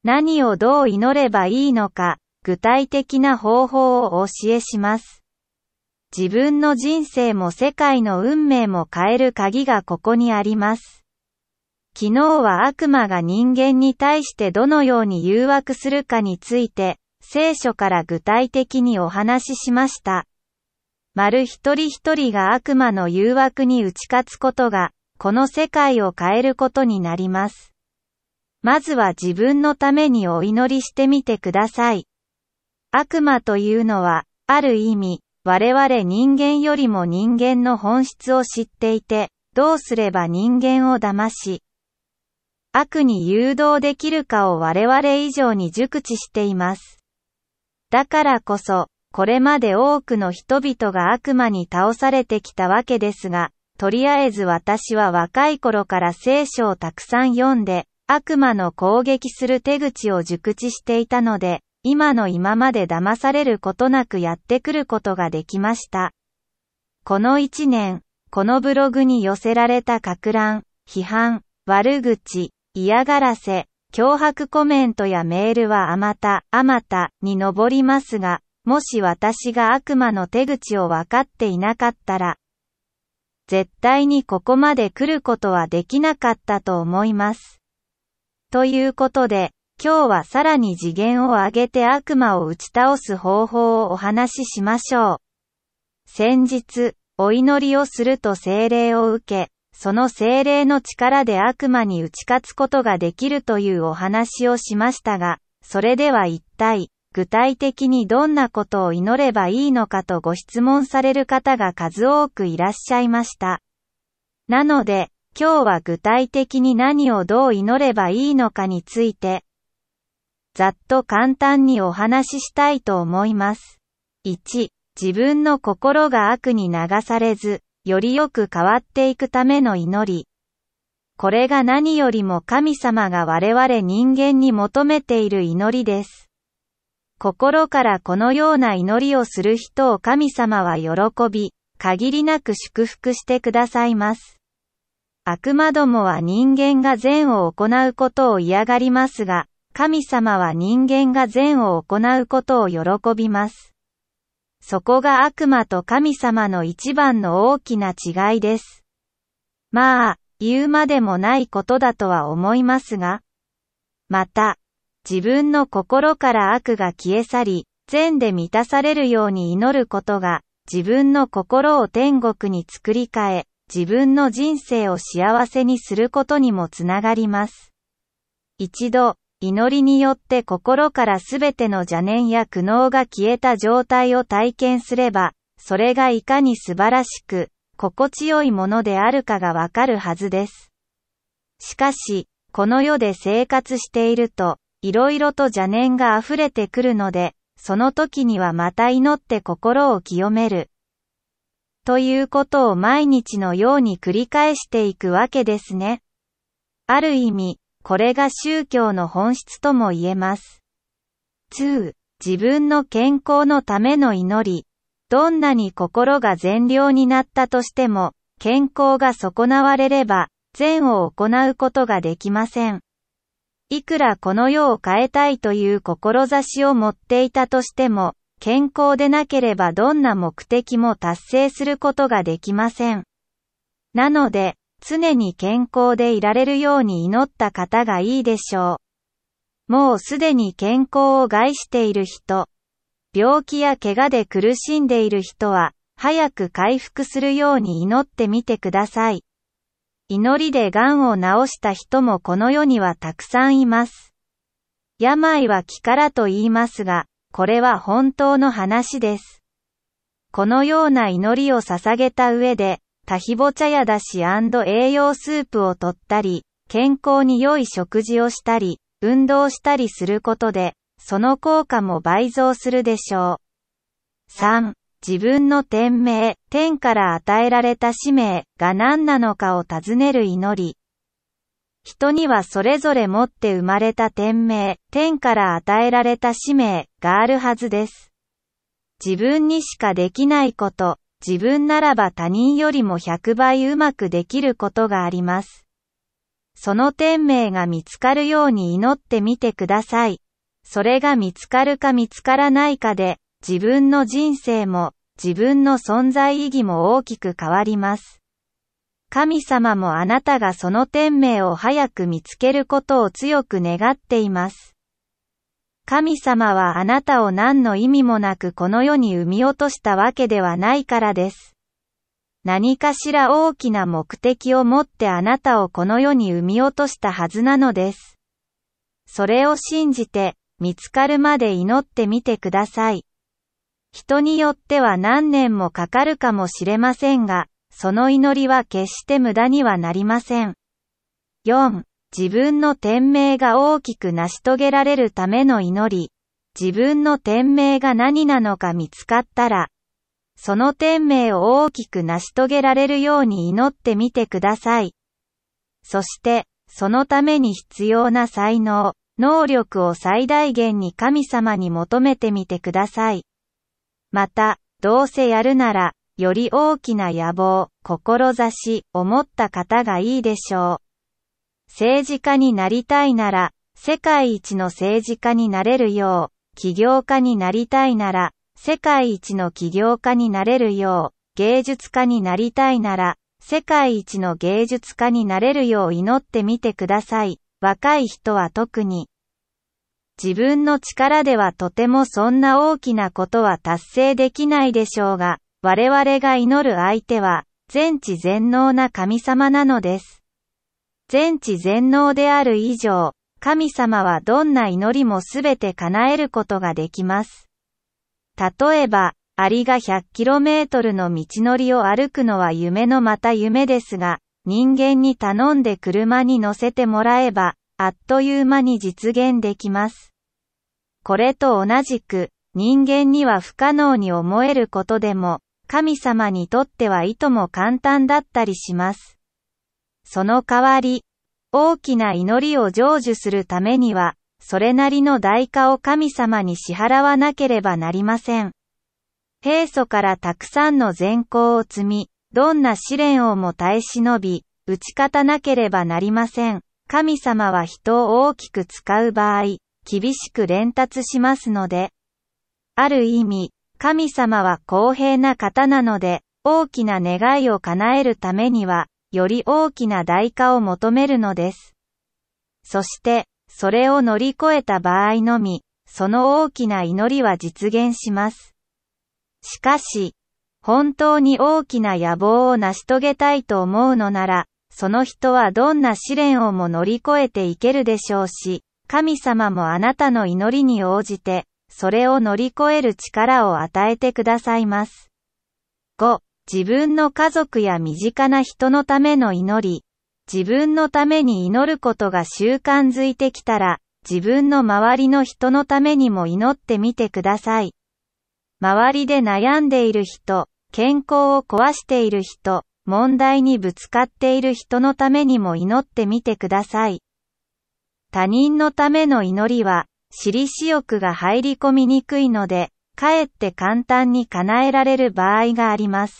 何をどう祈ればいいのか、具体的な方法をお教えします。自分の人生も世界の運命も変える鍵がここにあります。昨日は悪魔が人間に対してどのように誘惑するかについて、聖書から具体的にお話ししました。一人一人が悪魔の誘惑に打ち勝つことが、この世界を変えることになります。まずは自分のためにお祈りしてみてください。悪魔というのは、ある意味、我々人間よりも人間の本質を知っていて、どうすれば人間を騙し、悪に誘導できるかを我々以上に熟知しています。だからこそ、これまで多くの人々が悪魔に倒されてきたわけですが、とりあえず私は若い頃から聖書をたくさん読んで、悪魔の攻撃する手口を熟知していたので、今まで騙されることなくやってくることができました。この1年、このブログに寄せられた攪乱、批判、悪口、嫌がらせ、脅迫コメントやメールはあまたに上りますが、もし私が悪魔の手口を分かっていなかったら、絶対にここまで来ることはできなかったと思います。ということで、今日はさらに次元を上げて悪魔を打ち倒す方法をお話ししましょう。先日、お祈りをすると聖霊を受け、その聖霊の力で悪魔に打ち勝つことができるというお話をしましたが、それでは一体、具体的にどんなことを祈ればいいのかとご質問される方が数多くいらっしゃいました。なので、今日は具体的に何をどう祈ればいいのかについて、ざっと簡単にお話ししたいと思います。1、自分の心が悪に流されず、よりよく変わっていくための祈り。これが何よりも神様が我々人間に求めている祈りです。心からこのような祈りをする人を神様は喜び、限りなく祝福してくださいます。悪魔どもは人間が善を行うことを嫌がりますが、神様は人間が善を行うことを喜びます。そこが悪魔と神様の一番の大きな違いです。言うまでもないことだとは思いますが、また、自分の心から悪が消え去り、善で満たされるように祈ることが、自分の心を天国に作り変え、自分の人生を幸せにすることにもつながります。一度、祈りによって心からすべての邪念や苦悩が消えた状態を体験すれば、それがいかに素晴らしく、心地よいものであるかがわかるはずです。しかし、この世で生活していると、いろいろと邪念が溢れてくるので、その時にはまた祈って心を清める。ということを毎日のように繰り返していくわけですね。ある意味、これが宗教の本質とも言えます。2. 自分の健康のための祈り。どんなに心が善良になったとしても、健康が損なわれれば、善を行うことができません。いくらこの世を変えたいという志を持っていたとしても、健康でなければどんな目的も達成することができません。なので、常に健康でいられるように祈った方がいいでしょう。もうすでに健康を害している人、病気や怪我で苦しんでいる人は、早く回復するように祈ってみてください。祈りで癌を治した人もこの世にはたくさんいます。病は気からと言いますが、これは本当の話です。このような祈りを捧げた上で、タヒボ茶やだし&栄養スープをとったり、健康に良い食事をしたり、運動したりすることで、その効果も倍増するでしょう。3. 自分の天命、天から与えられた使命が何なのかを尋ねる祈り。人にはそれぞれ持って生まれた天命、天から与えられた使命があるはずです。自分にしかできないこと、自分ならば他人よりも100倍うまくできることがあります。 その天命が見つかるように祈ってみてください。それが見つかるか見つからないかで、自分の人生も、自分の存在意義も大きく変わります。神様もあなたがその天命を早く見つけることを強く願っています。神様はあなたを何の意味もなくこの世に生み落としたわけではないからです。何かしら大きな目的を持ってあなたをこの世に生み落としたはずなのです。それを信じて、見つかるまで祈ってみてください。人によっては何年もかかるかもしれませんが、その祈りは決して無駄にはなりません。4. 自分の天命が大きく成し遂げられるための祈り。自分の天命が何なのか見つかったら、その天命を大きく成し遂げられるように祈ってみてください。そして、そのために必要な才能、能力を最大限に神様に求めてみてください。また、どうせやるなら、より大きな野望、志を持った方がいいでしょう。政治家になりたいなら、世界一の政治家になれるよう、起業家になりたいなら、世界一の起業家になれるよう、芸術家になりたいなら、世界一の芸術家になれるよう祈ってみてください。若い人は特に。自分の力ではとてもそんな大きなことは達成できないでしょうが、我々が祈る相手は、全知全能な神様なのです。全知全能である以上、神様はどんな祈りもすべて叶えることができます。例えば、アリが 100km の道のりを歩くのは夢のまた夢ですが、人間に頼んで車に乗せてもらえば、あっという間に実現できます。これと同じく、人間には不可能に思えることでも、神様にとってはいとも簡単だったりします。その代わり、大きな祈りを成就するためには、それなりの代価を神様に支払わなければなりません。平素からたくさんの善行を積み、どんな試練をも耐え忍び、打ち勝たなければなりません。神様は人を大きく使う場合、厳しく連達しますので、ある意味、神様は公平な方なので、大きな願いを叶えるためには、より大きな代価を求めるのです。そして、それを乗り越えた場合のみ、その大きな祈りは実現します。しかし、本当に大きな野望を成し遂げたいと思うのなら、その人はどんな試練をも乗り越えていけるでしょうし、神様もあなたの祈りに応じて、それを乗り越える力を与えてくださいます。5. 自分の家族や身近な人のための祈り。自分のために祈ることが習慣づいてきたら、自分の周りの人のためにも祈ってみてください。周りで悩んでいる人、健康を壊している人、問題にぶつかっている人のためにも祈ってみてください。他人のための祈りは、私利私欲が入り込みにくいので、かえって簡単に叶えられる場合があります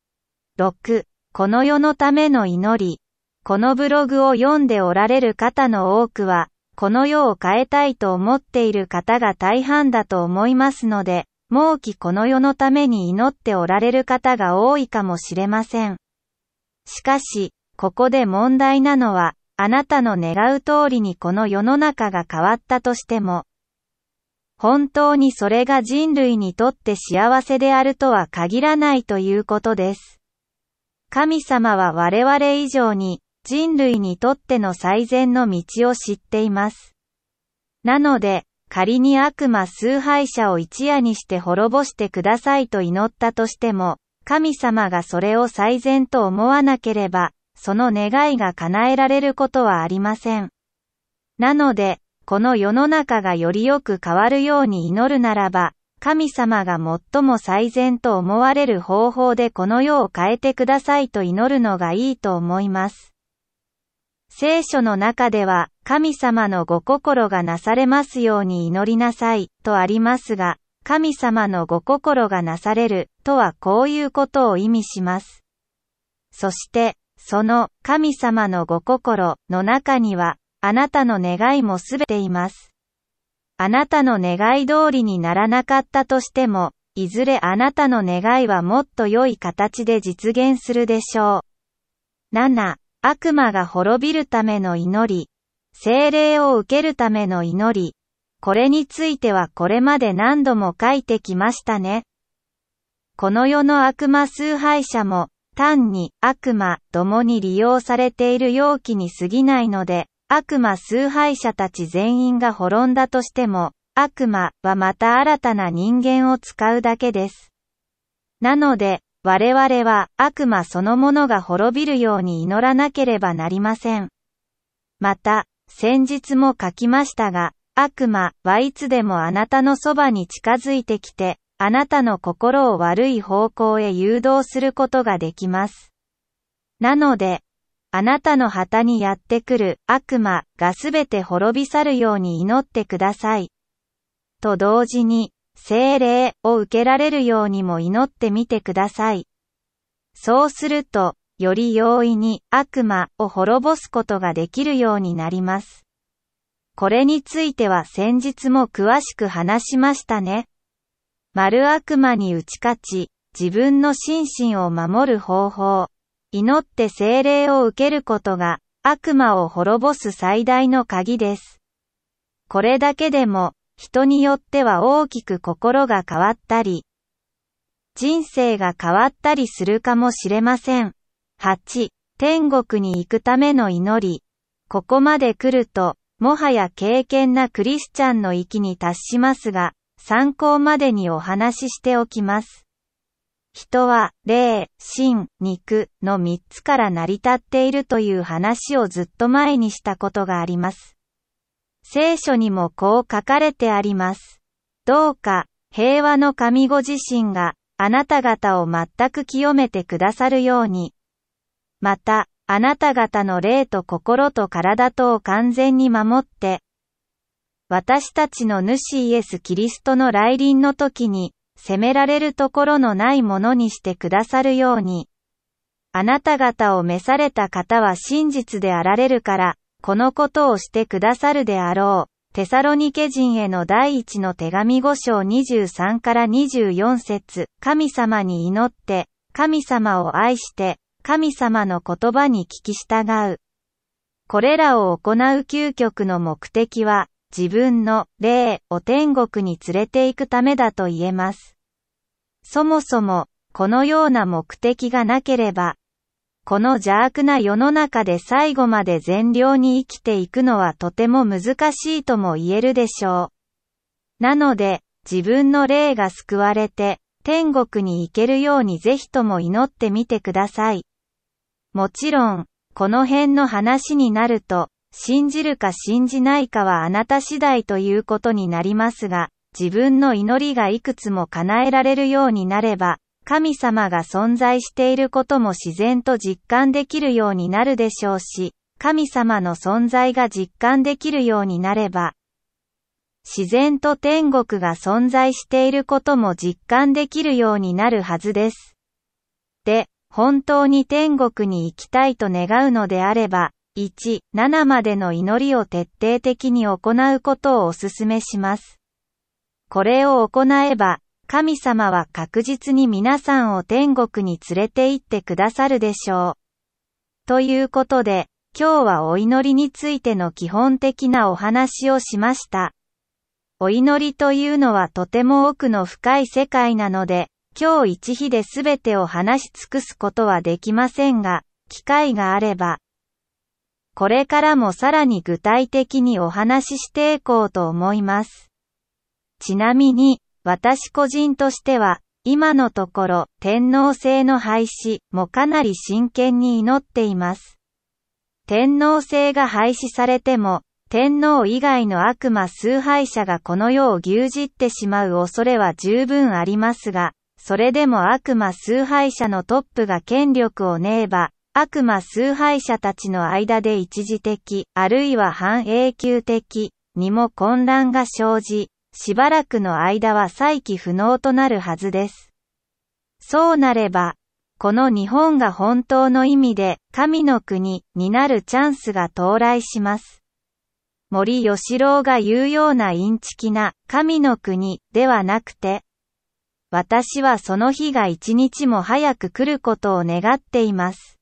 。6. この世のための祈り。このブログを読んでおられる方の多くは、この世を変えたいと思っている方が大半だと思いますので、もうこの世のために祈っておられる方が多いかもしれません。しかし、ここで問題なのは、あなたの願う通りにこの世の中が変わったとしても、本当にそれが人類にとって幸せであるとは限らないということです。神様は我々以上に人類にとっての最善の道を知っています。なので、仮に悪魔崇拝者を一夜にして滅ぼしてくださいと祈ったとしても、神様がそれを最善と思わなければ、その願いが叶えられることはありません。なので、この世の中がよりよく変わるように祈るならば、神様が最も最善と思われる方法でこの世を変えてくださいと祈るのがいいと思います。聖書の中では、神様のご心がなされますように祈りなさい、とありますが、神様のご心がなされる、とはこういうことを意味します。そして、 その神様の御心の中には、あなたの願いもすべています。あなたの願い通りにならなかったとしても、いずれあなたの願いはもっと良い形で実現するでしょう。7、悪魔が滅びるための祈り。聖霊を受けるための祈り。これについてはこれまで何度も書いてきましたね。この世の悪魔崇拝者も、単に悪魔どもに利用されている容器に過ぎないので、悪魔崇拝者たち全員が滅んだとしても、悪魔はまた新たな人間を使うだけです。なので、我々は悪魔そのものが滅びるように祈らなければなりません。また、先日も書きましたが、悪魔はいつでもあなたのそばに近づいてきて、あなたの心を悪い方向へ誘導することができます。なので、あなたの旗にやってくる悪魔がすべて滅び去るように祈ってください。と同時に、聖霊を受けられるようにも祈ってみてください。そうすると、より容易に悪魔を滅ぼすことができるようになります。これについては先日も詳しく話しましたね。悪魔に打ち勝ち、自分の心身を守る方法。祈って聖霊を受けることが、悪魔を滅ぼす最大の鍵です。これだけでも、人によっては大きく心が変わったり、人生が変わったりするかもしれません。8、天国に行くための祈り。ここまで来ると、もはや敬虔なクリスチャンの域に達しますが、参考までにお話ししておきます。人は、霊、心、肉の3つから成り立っているという話をずっと前にしたことがあります。聖書にもこう書かれてあります。どうか、平和の神ご自身が、あなた方を全く清めてくださるように。また、あなた方の霊と心と体とを完全に守って、私たちの主イエス・キリストの来臨の時に、責められるところのないものにしてくださるように。あなた方を召された方は真実であられるから、このことをしてくださるであろう。テサロニケ人への第一の手紙5章23から24節。神様に祈って、神様を愛して、神様の言葉に聞き従う。これらを行う究極の目的は、自分の霊を天国に連れて行くためだと言えます。そもそも、このような目的がなければ、この邪悪な世の中で最後まで善良に生きていくのはとても難しいとも言えるでしょう。なので、自分の霊が救われて、天国に行けるようにぜひとも祈ってみてください。もちろん、この辺の話になると、信じるか信じないかはあなた次第ということになりますが、自分の祈りがいくつも叶えられるようになれば、神様が存在していることも自然と実感できるようになるでしょうし、神様の存在が実感できるようになれば、自然と天国が存在していることも実感できるようになるはずです。で、本当に天国に行きたいと願うのであれば、1、7までの祈りを徹底的に行うことをお勧めします。これを行えば、神様は確実に皆さんを天国に連れて行ってくださるでしょう。ということで、今日はお祈りについての基本的なお話をしました。お祈りというのはとても奥の深い世界なので、今日一日で全てを話し尽くすことはできませんが、機会があれば、これからもさらに具体的にお話ししていこうと思います。ちなみに、私個人としては、今のところ天皇制の廃止もかなり真剣に祈っています。天皇制が廃止されても、天皇以外の悪魔崇拝者がこの世を牛耳ってしまう恐れは十分ありますが、それでも悪魔崇拝者のトップが権力を握れば、悪魔崇拝者たちの間で一時的、あるいは半永久的にも混乱が生じ、しばらくの間は再起不能となるはずです。そうなれば、 この日本が本当の意味で神の国になるチャンスが到来します。森喜朗が言うようなインチキな神の国ではなくて、私はその日が一日も早く来ることを願っています。